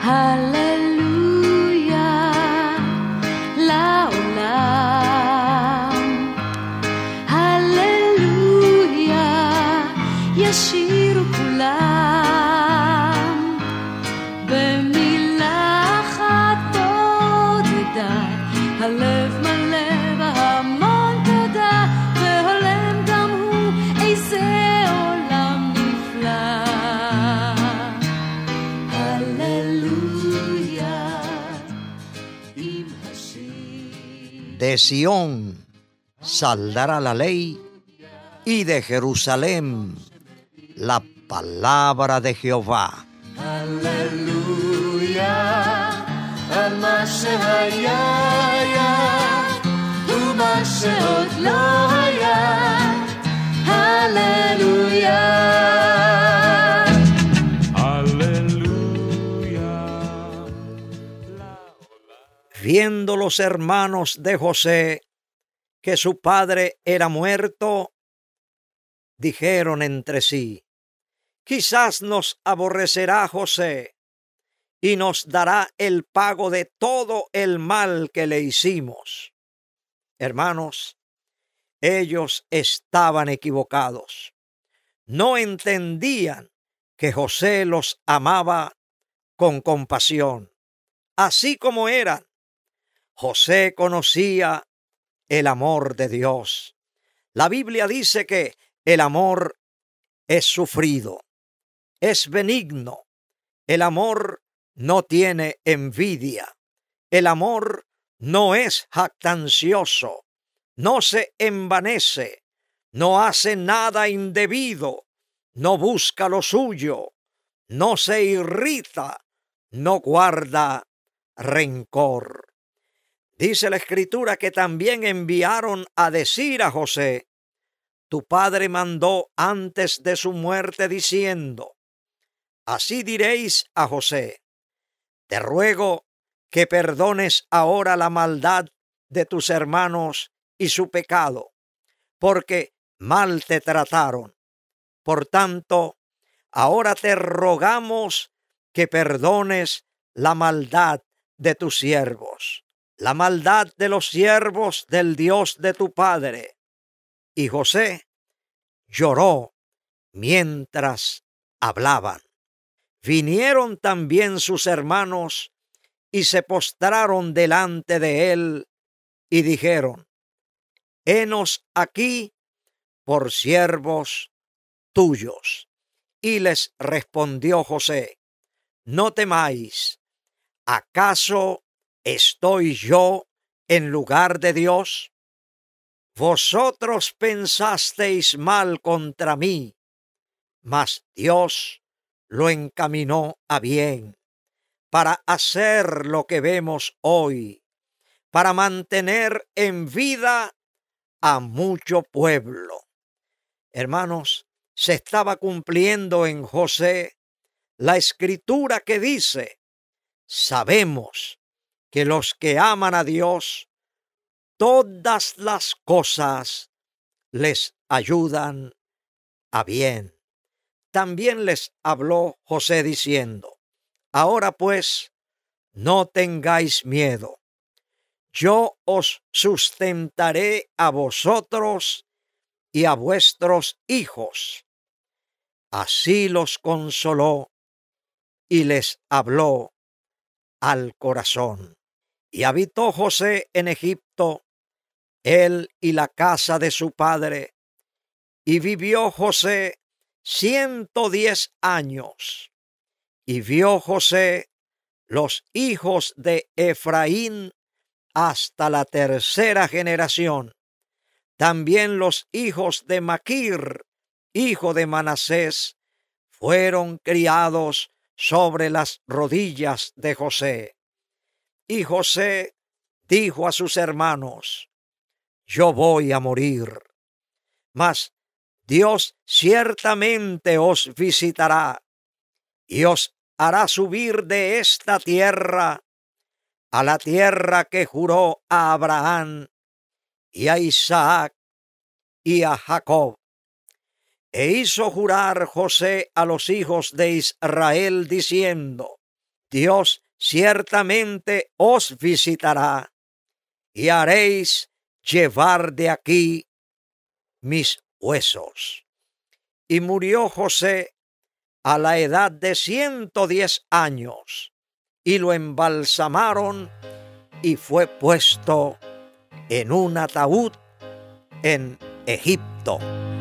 הללויה לעולם, הללויה ישירו כולם, במילה אחת תודה, הלב מלא בהמון תודה, והולם גם הוא איזה עולם נפלא. הללויה עם השיר. De Sión saldrá la ley y de Jerusalén la palabra de Jehová. הללויה על מה שהיה ומה שעוד לא היה. הללויה. Viendo los hermanos de José que su padre era muerto, dijeron entre sí: quizás nos aborrecerá José y nos dará el pago de todo el mal que le hicimos. Hermanos, ellos estaban equivocados. No entendían que José los amaba con compasión, así como eran. José conocía el amor de Dios. La Biblia dice que el amor es sufrido, es benigno. El amor no tiene envidia. El amor no es jactancioso, no se envanece, no hace nada indebido, no busca lo suyo, no se irrita, no guarda rencor. Dice la Escritura que también enviaron a decir a José: tu padre mandó antes de su muerte diciendo, así diréis a José, te ruego que perdones ahora la maldad de tus hermanos y su pecado, porque mal te trataron. Por tanto, ahora te rogamos que perdones la maldad de tus siervos, la maldad de los siervos del Dios de tu padre. Y José lloró mientras hablaban. Vinieron también sus hermanos y se postraron delante de él y dijeron: henos aquí por siervos tuyos. Y les respondió José: no temáis, ¿acaso estoy yo en lugar de Dios? Vosotros pensasteis mal contra mí, mas Dios lo encaminó a bien, para hacer lo que vemos hoy, para mantener en vida a mucho pueblo. Hermanos, se estaba cumpliendo en José la escritura que dice: sabemos que los que aman a Dios, todas las cosas les ayudan a bien. También les habló José diciendo: ahora pues, no tengáis miedo. Yo os sustentaré a vosotros y a vuestros hijos. Así los consoló y les habló al corazón. Y habitó José en Egipto, él y la casa de su padre, y vivió José 110 años. Y vio José los hijos de Efraín hasta la tercera generación. También los hijos de Maquir, hijo de Manasés, fueron criados sobre las rodillas de José. Y José dijo a sus hermanos: yo voy a morir, mas Dios ciertamente os visitará y os hará subir de esta tierra a la tierra que juró a Abraham y a Isaac y a Jacob. E hizo jurar José a los hijos de Israel diciendo: Dios ciertamente os visitará y haréis llevar de aquí mis huesos. Y murió José a la edad de 110 años, y lo embalsamaron y fue puesto en un ataúd en Egipto.